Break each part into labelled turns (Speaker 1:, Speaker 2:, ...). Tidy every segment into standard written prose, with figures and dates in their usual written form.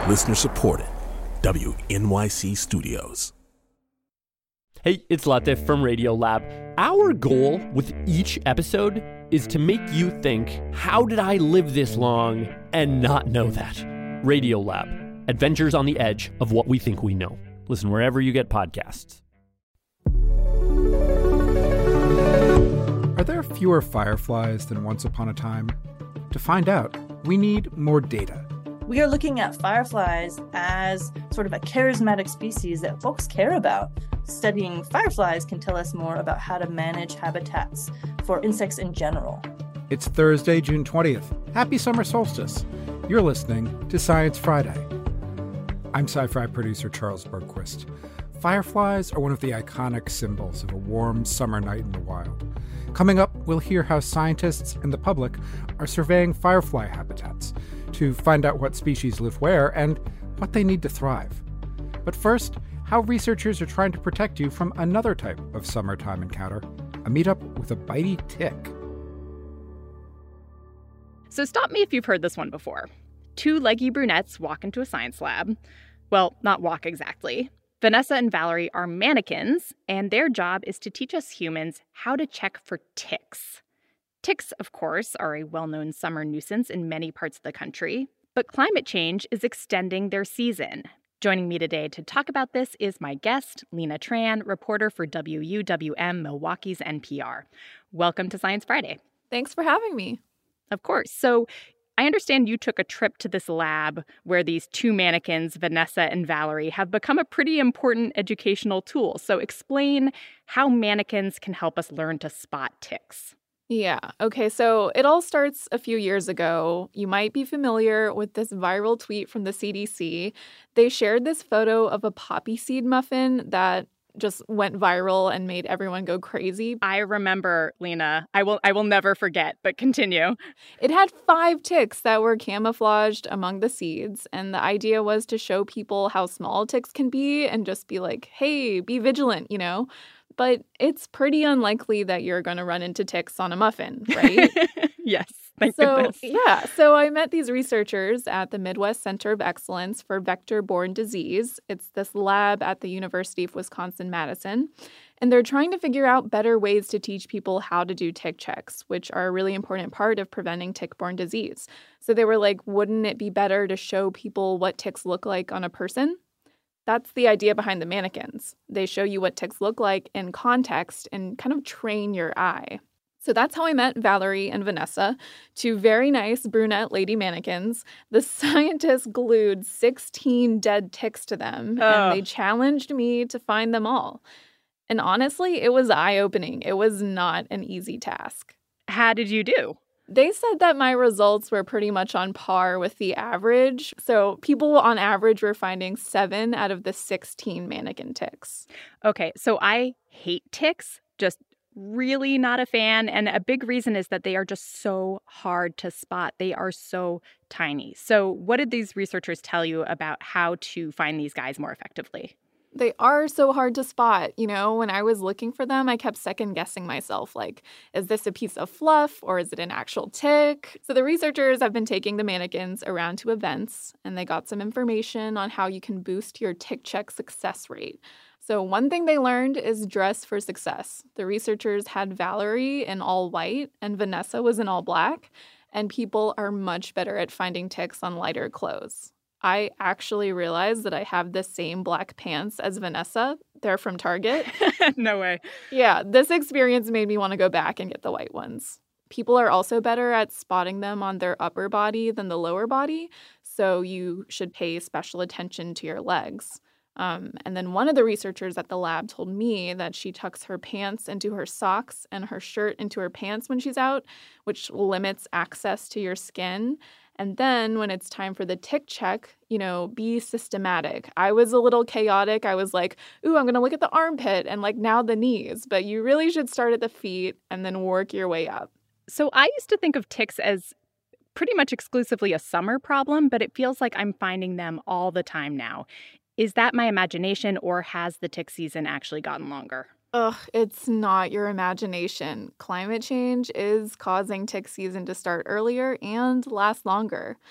Speaker 1: Listener supported. WNYC Studios.
Speaker 2: Hey, it's Latif from Radiolab. Our goal with each episode is to make you think, how did I live this long and not know that? Radiolab, adventures on the edge of what we think we know. Listen wherever you get podcasts.
Speaker 3: Are there fewer fireflies than once upon a time? To find out, we need more data.
Speaker 4: We are looking at fireflies as sort of a charismatic species that folks care about. Studying fireflies can tell us more about how to manage habitats for insects in general.
Speaker 3: It's Thursday, June 20th. Happy summer solstice. You're listening to Science Friday. I'm sci-fi producer Charles Bergquist. Fireflies are one of the iconic symbols of a warm summer night in the wild. Coming up, we'll hear how scientists and the public are surveying firefly habitats to find out what species live where and what they need to thrive. But first, how researchers are trying to protect you from another type of summertime encounter, a meetup with a bitey tick.
Speaker 5: So stop me if you've heard this one before. Two leggy brunettes walk into a science lab. Well, not walk exactly. Vanessa and Valerie are mannequins, and their job is to teach us humans how to check for ticks. Ticks, of course, are a well-known summer nuisance in many parts of the country, but climate change is extending their season. Joining me today to talk about this is my guest, Lena Tran, reporter for WUWM Milwaukee's NPR. Welcome to Science Friday.
Speaker 6: Thanks for having me.
Speaker 5: Of course. So I understand you took a trip to this lab where these two mannequins, Vanessa and Valerie, have become a pretty important educational tool. So explain how mannequins can help us learn to spot ticks.
Speaker 6: Yeah. Okay. So it all starts a few years ago. You might be familiar with this viral tweet from the CDC. They shared this photo of a poppy seed muffin that just went viral and made everyone go crazy.
Speaker 5: I remember, Lena. I will never forget, but continue.
Speaker 6: It had 5 ticks that were camouflaged among the seeds. And the idea was to show people how small ticks can be and just be like, hey, be vigilant, you know? But it's pretty unlikely that you're going to run into ticks on a muffin, right?
Speaker 5: Yes, thank goodness.
Speaker 6: Yeah, so I met these researchers at the Midwest Center of Excellence for Vector-Borne Disease. It's this lab at the University of Wisconsin-Madison. And they're trying to figure out better ways to teach people how to do tick checks, which are a really important part of preventing tick-borne disease. So they were like, wouldn't it be better to show people what ticks look like on a person? That's the idea behind the mannequins. They show you what ticks look like in context and kind of train your eye. So that's how I met Valerie and Vanessa, two very nice brunette lady mannequins. The scientists glued 16 dead ticks to them, and they challenged me to find them all. And honestly, it was eye-opening. It was not an easy task.
Speaker 5: How did you do?
Speaker 6: They said that my results were pretty much on par with the average. So people on average were finding 7 out of the 16 mannequin ticks.
Speaker 5: Okay, so I hate ticks, just really not a fan. And a big reason is that they are just so hard to spot. They are so tiny. So what did these researchers tell you about how to find these guys more effectively?
Speaker 6: They are so hard to spot. You know, when I was looking for them, I kept second guessing myself. Like, is this a piece of fluff or is it an actual tick? So the researchers have been taking the mannequins around to events, and they got some information on how you can boost your tick check success rate. So one thing they learned is dress for success. The researchers had Valerie in all white and Vanessa was in all black, and people are much better at finding ticks on lighter clothes. I actually realized that I have the same black pants as Vanessa. They're from Target.
Speaker 5: No way.
Speaker 6: Yeah, this experience made me want to go back and get the white ones. People are also better at spotting them on their upper body than the lower body, so you should pay special attention to your legs. And then one of the researchers at the lab told me that she tucks her pants into her socks and her shirt into her pants when she's out, which limits access to your skin. And then when it's time for the tick check, be systematic. I was a little chaotic. I was like, ooh, I'm going to look at the armpit and now the knees. But you really should start at the feet and then work your way up.
Speaker 5: So I used to think of ticks as pretty much exclusively a summer problem, but it feels like I'm finding them all the time now. Is that my imagination, or has the tick season actually gotten longer?
Speaker 6: Ugh, it's not your imagination. Climate change is causing tick season to start earlier and last longer.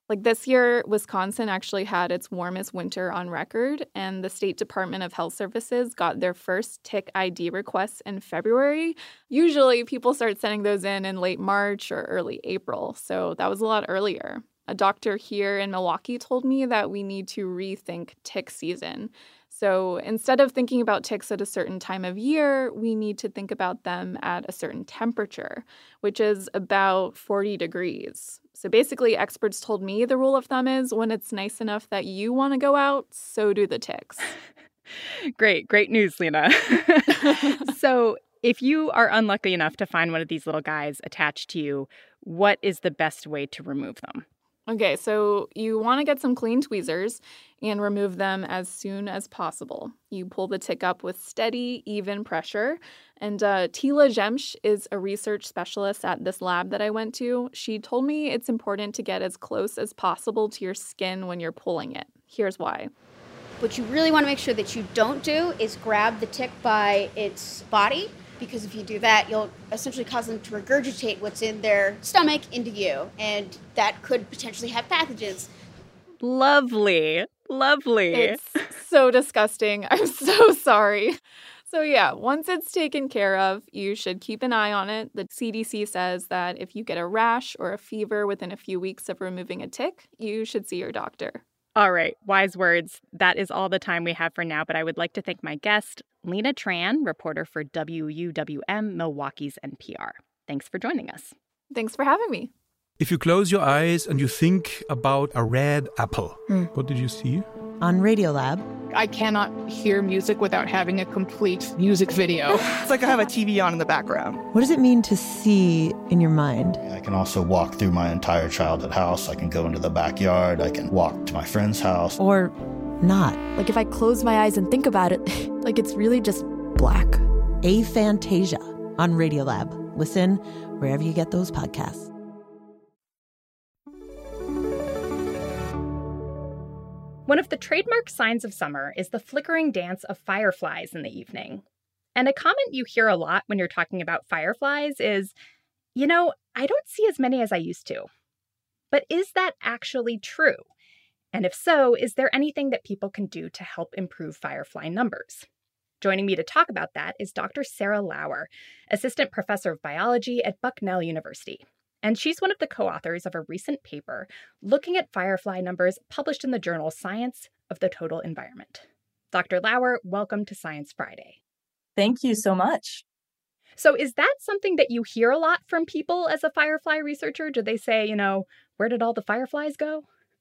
Speaker 6: Like this year, Wisconsin actually had its warmest winter on record, and the State Department of Health Services got their first tick ID requests in February. Usually, people start sending those in late March or early April, so that was a lot earlier. A doctor here in Milwaukee told me that we need to rethink tick season. So instead of thinking about ticks at a certain time of year, we need to think about them at a certain temperature, which is about 40 degrees. So basically, experts told me the rule of thumb is when it's nice enough that you want to go out, so do the ticks.
Speaker 5: Great news, Lena. So if you are unlucky enough to find one of these little guys attached to you, what is the best way to remove them?
Speaker 6: Okay, so you want to get some clean tweezers and remove them as soon as possible. You pull the tick up with steady, even pressure. And Tila Jemsh is a research specialist at this lab that I went to. She told me it's important to get as close as possible to your skin when you're pulling it. Here's why.
Speaker 7: What you really want to make sure that you don't do is grab the tick by its body, because if you do that, you'll essentially cause them to regurgitate what's in their stomach into you, and that could potentially have pathogens.
Speaker 5: Lovely.
Speaker 6: It's so disgusting. I'm so sorry. So yeah, once it's taken care of, you should keep an eye on it. The CDC says that if you get a rash or a fever within a few weeks of removing a tick, you should see your doctor.
Speaker 5: All right, wise words. That is all the time we have for now, but I would like to thank my guest, Lena Tran, reporter for WUWM, Milwaukee's NPR. Thanks for joining us.
Speaker 6: Thanks for having me.
Speaker 8: If you close your eyes and you think about a red apple, what did you see?
Speaker 9: On Radiolab.
Speaker 10: I cannot hear music without having a complete music video.
Speaker 11: It's like I have a TV on in the background.
Speaker 9: What does it mean to see in your mind?
Speaker 12: I can also walk through my entire childhood house. I can go into the backyard. I can walk to my friend's house.
Speaker 9: Or not.
Speaker 13: Like if I close my eyes and think about it, like it's really just black.
Speaker 9: Aphantasia on Radiolab. Listen wherever you get those podcasts.
Speaker 5: One of the trademark signs of summer is the flickering dance of fireflies in the evening. And a comment you hear a lot when you're talking about fireflies is, I don't see as many as I used to. But is that actually true? And if so, is there anything that people can do to help improve firefly numbers? Joining me to talk about that is Dr. Sarah Lauer, assistant professor of biology at Bucknell University. And she's one of the co-authors of a recent paper looking at firefly numbers published in the journal Science of the Total Environment. Dr. Lauer, welcome to Science Friday.
Speaker 4: Thank you so much.
Speaker 5: So is that something that you hear a lot from people as a firefly researcher? Do they say, where did all the fireflies go?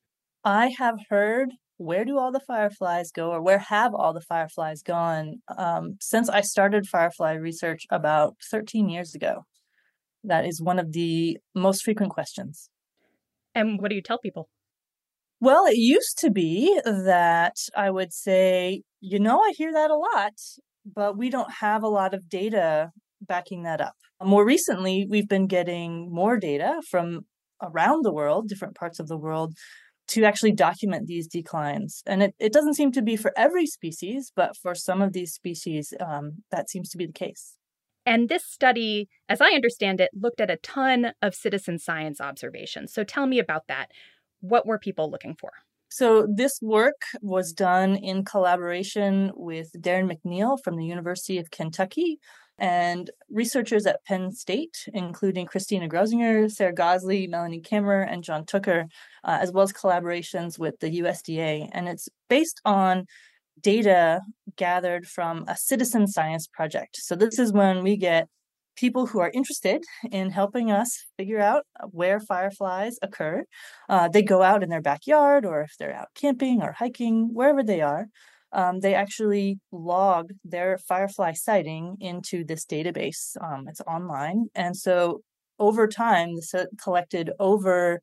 Speaker 4: I have heard, where do all the fireflies go, or where have all the fireflies gone, since I started firefly research about 13 years ago. That is one of the most frequent questions.
Speaker 5: And what do you tell people?
Speaker 4: Well, it used to be that I would say, I hear that a lot, but we don't have a lot of data backing that up. More recently, we've been getting more data from around the world, different parts of the world, to actually document these declines. And it doesn't seem to be for every species, but for some of these species, that seems to be the case.
Speaker 5: And this study, as I understand it, looked at a ton of citizen science observations. So tell me about that. What were people looking for?
Speaker 4: So this work was done in collaboration with Darren McNeil from the University of Kentucky and researchers at Penn State, including Christina Grosinger, Sarah Gosley, Melanie Kammerer, and John Tucker, as well as collaborations with the USDA. And it's based on data gathered from a citizen science project. So this is when we get people who are interested in helping us figure out where fireflies occur. They go out in their backyard, or if they're out camping or hiking, wherever they are, they actually log their firefly sighting into this database. It's online. And so over time, this collected over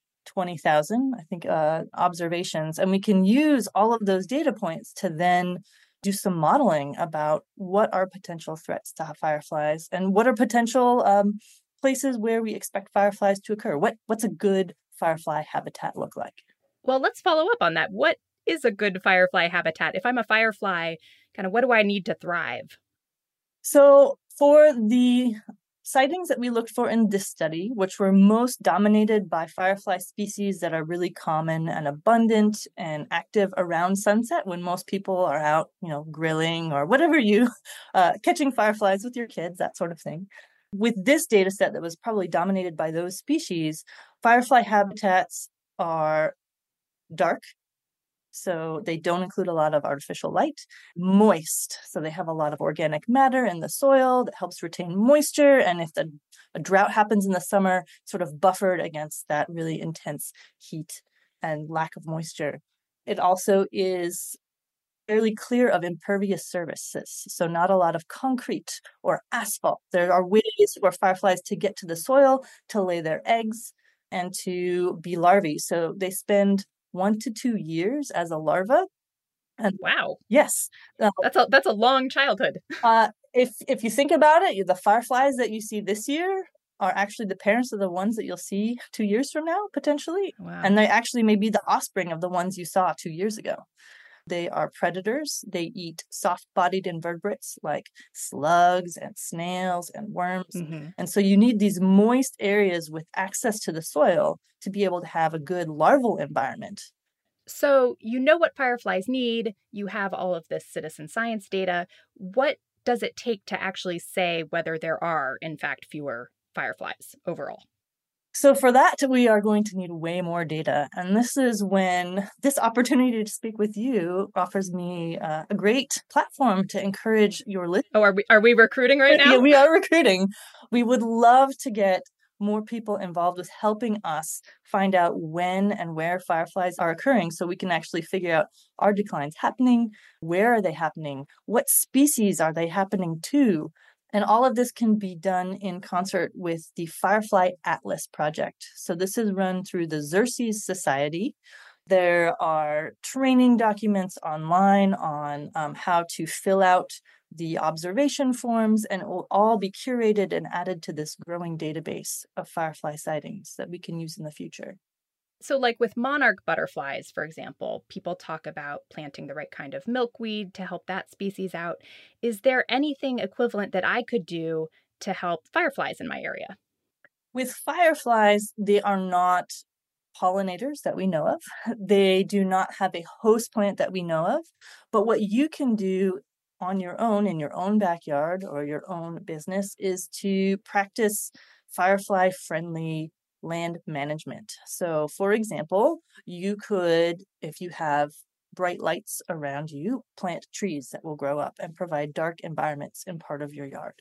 Speaker 4: 20,000, I think, observations. And we can use all of those data points to then do some modeling about what are potential threats to fireflies and what are potential places where we expect fireflies to occur. What's a good firefly habitat look like?
Speaker 5: Well, let's follow up on that. What is a good firefly habitat? If I'm a firefly, kind of what do I need to thrive?
Speaker 4: So for the sightings that we looked for in this study, which were most dominated by firefly species that are really common and abundant and active around sunset when most people are out, grilling or whatever catching fireflies with your kids, that sort of thing. With this data set that was probably dominated by those species, firefly habitats are dark, so they don't include a lot of artificial light, moist, so they have a lot of organic matter in the soil that helps retain moisture, and if a drought happens in the summer, sort of buffered against that really intense heat and lack of moisture. It also is fairly clear of impervious surfaces, so not a lot of concrete or asphalt. There are ways for fireflies to get to the soil, to lay their eggs, and to be larvae. So they spend 1 to 2 years as a larva. And
Speaker 5: wow.
Speaker 4: Yes.
Speaker 5: That's a long childhood.
Speaker 4: If you think about it, the fireflies that you see this year are actually the parents of the ones that you'll see 2 years from now, potentially.
Speaker 5: Wow.
Speaker 4: And they actually may be the offspring of the ones you saw 2 years ago. They are predators. They eat soft-bodied invertebrates like slugs and snails and worms. Mm-hmm. And so you need these moist areas with access to the soil to be able to have a good larval environment.
Speaker 5: So you know what fireflies need. You have all of this citizen science data. What does it take to actually say whether there are, in fact, fewer fireflies overall?
Speaker 4: So for that, we are going to need way more data. And this is when this opportunity to speak with you offers me a great platform to encourage your listeners.
Speaker 5: Oh, are we recruiting right now?
Speaker 4: Yeah, we are recruiting. We would love to get more people involved with helping us find out when and where fireflies are occurring so we can actually figure out, are declines happening? Where are they happening? What species are they happening to? And all of this can be done in concert with the Firefly Atlas project. So this is run through the Xerces Society. There are training documents online on how to fill out the observation forms, and it will all be curated and added to this growing database of firefly sightings that we can use in the future.
Speaker 5: So like with monarch butterflies, for example, people talk about planting the right kind of milkweed to help that species out. Is there anything equivalent that I could do to help fireflies in my area?
Speaker 4: With fireflies, they are not pollinators that we know of. They do not have a host plant that we know of. But what you can do on your own, in your own backyard or your own business, is to practice firefly-friendly land management. So, for example, you could, if you have bright lights around you, plant trees that will grow up and provide dark environments in part of your yard.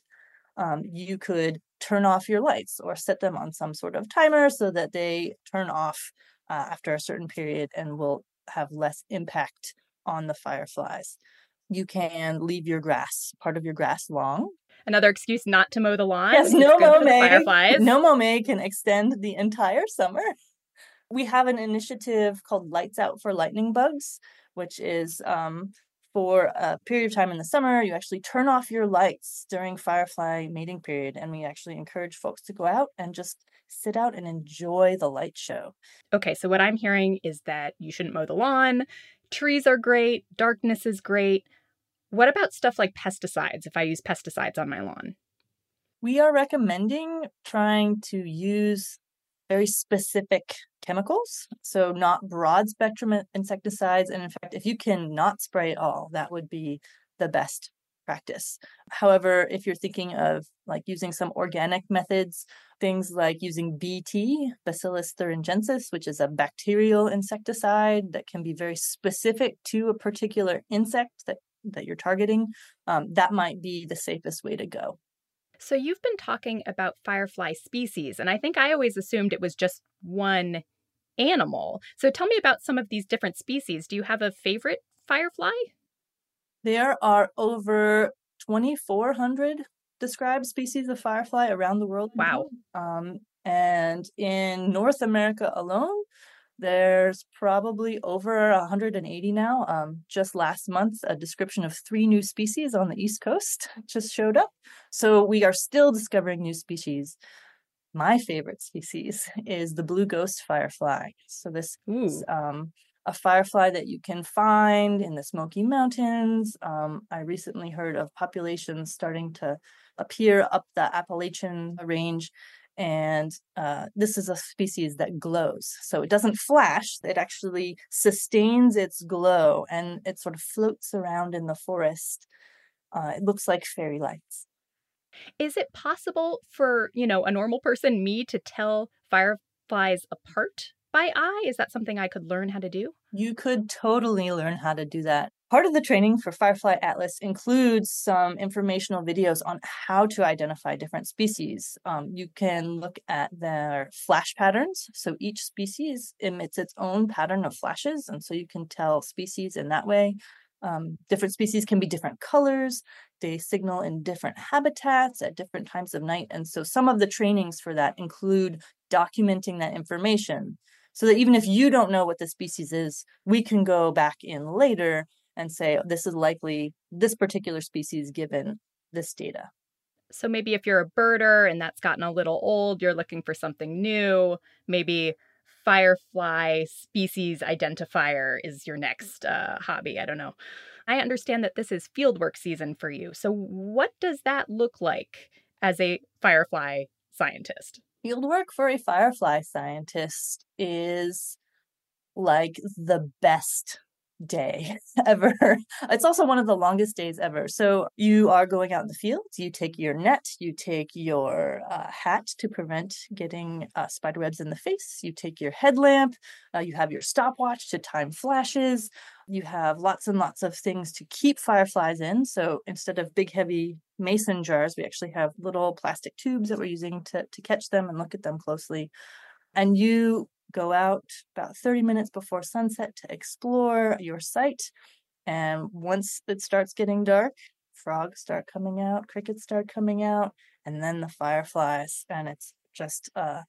Speaker 4: You could turn off your lights or set them on some sort of timer so that they turn off after a certain period and will have less impact on the fireflies. You can leave your grass, part of your grass, long.
Speaker 5: Another excuse not to mow the lawn.
Speaker 4: Yes, no mow May.
Speaker 5: Fireflies.
Speaker 4: No mow May can extend the entire summer. We have an initiative called Lights Out for Lightning Bugs, which is for a period of time in the summer, you actually turn off your lights during firefly mating period. And we actually encourage folks to go out and just sit out and enjoy the light show.
Speaker 5: Okay, so what I'm hearing is that you shouldn't mow the lawn. Trees are great. Darkness is great. What about stuff like pesticides, if I use pesticides on my lawn?
Speaker 4: We are recommending trying to use very specific chemicals, so not broad spectrum insecticides. And in fact, if you can not spray at all, that would be the best practice. However, if you're thinking of like using some organic methods, things like using BT, Bacillus thuringiensis, which is a bacterial insecticide that can be very specific to a particular insect that you're targeting, that might be the safest way to go.
Speaker 5: So you've been talking about firefly species, and I think I always assumed it was just one animal. So tell me about some of these different species. Do you have a favorite firefly?
Speaker 4: There are over 2,400 described species of firefly around the world.
Speaker 5: Wow.
Speaker 4: And in North America alone, there's probably over 180 now. Just last month, a description of 3 new species on the East Coast just showed up. So we are still discovering new species. My favorite species is the blue ghost firefly. So this is a firefly that you can find in the Smoky Mountains. I recently heard of populations starting to appear up the Appalachian range. And this is a species that glows. So it doesn't flash, it actually sustains its glow, and it sort of floats around in the forest. It looks like fairy lights.
Speaker 5: Is it possible for, a normal person, me, to tell fireflies apart by eye? Is that something I could learn how to do?
Speaker 4: You could totally learn how to do that. Part of the training for Firefly Atlas includes some informational videos on how to identify different species. You can look at their flash patterns. So each species emits its own pattern of flashes, and so you can tell species in that way. Different species can be different colors. They signal in different habitats at different times of night. And so some of the trainings for that include documenting that information so that even if you don't know what the species is, we can go back in later and say, this is likely this particular species given this data.
Speaker 5: So maybe if you're a birder and that's gotten a little old, you're looking for something new, maybe firefly species identifier is your next hobby. I don't know. I understand that this is fieldwork season for you. So what does that look like as a firefly scientist?
Speaker 4: Fieldwork for a firefly scientist is like the best day ever. It's also one of the longest days ever. So you are going out in the fields, you take your net, you take your hat to prevent getting spiderwebs in the face, you take your headlamp, you have your stopwatch to time flashes, you have lots and lots of things to keep fireflies in. So instead of big heavy mason jars, we actually have little plastic tubes that we're using to catch them and look at them closely. And you go out about 30 minutes before sunset to explore your site. And once it starts getting dark, frogs start coming out, crickets start coming out, and then the fireflies. And it's just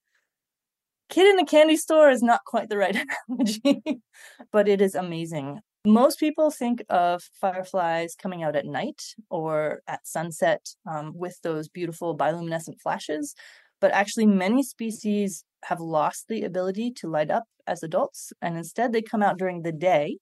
Speaker 4: kid in a candy store is not quite the right analogy, but it is amazing. Most people think of fireflies coming out at night or at sunset with those beautiful bioluminescent flashes. But actually, many species have lost the ability to light up as adults, and instead they come out during the day.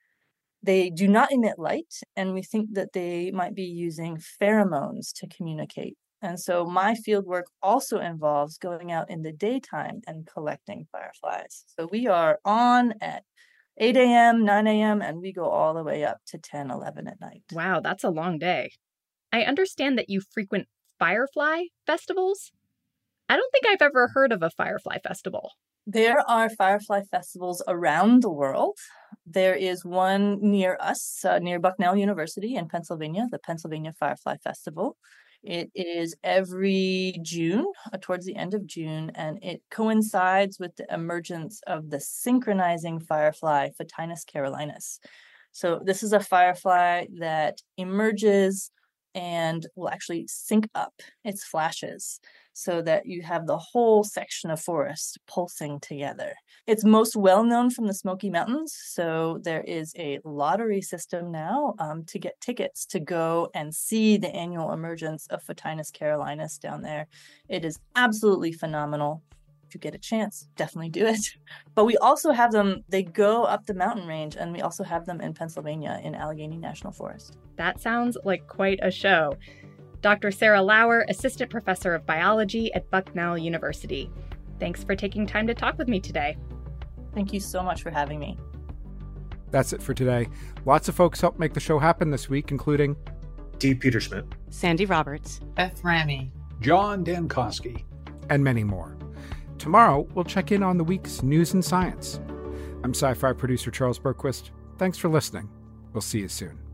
Speaker 4: They do not emit light, and we think that they might be using pheromones to communicate. And so my fieldwork also involves going out in the daytime and collecting fireflies. So we are on at 8 a.m., 9 a.m., and we go all the way up to 10, 11 at night.
Speaker 5: Wow, that's a long day. I understand that you frequent firefly festivals. I don't think I've ever heard of a firefly festival.
Speaker 4: There are firefly festivals around the world. There is one near us, near Bucknell University in Pennsylvania, the Pennsylvania Firefly Festival. It is every June, towards the end of June, and it coincides with the emergence of the synchronizing firefly, Photinus carolinus. So this is a firefly that emerges and will actually sync up its flashes so that you have the whole section of forest pulsing together. It's most well known from the Smoky Mountains, so there is a lottery system now to get tickets to go and see the annual emergence of Photinus carolinus down there. It is absolutely phenomenal. If you get a chance, definitely do it. But we also have them, they go up the mountain range, and we also have them in Pennsylvania in Allegheny National Forest.
Speaker 5: That sounds like quite a show. Dr. Sarah Lauer, Assistant Professor of Biology at Bucknell University. Thanks for taking time to talk with me today.
Speaker 4: Thank you so much for having me.
Speaker 3: That's it for today. Lots of folks helped make the show happen this week, including
Speaker 14: Dee Petersmith,
Speaker 15: Sandy Roberts,
Speaker 16: Beth Ramy,
Speaker 17: John Dankosky,
Speaker 3: and many more. Tomorrow, we'll check in on the week's news and science. I'm sci-fi producer Charles Bergquist. Thanks for listening. We'll see you soon.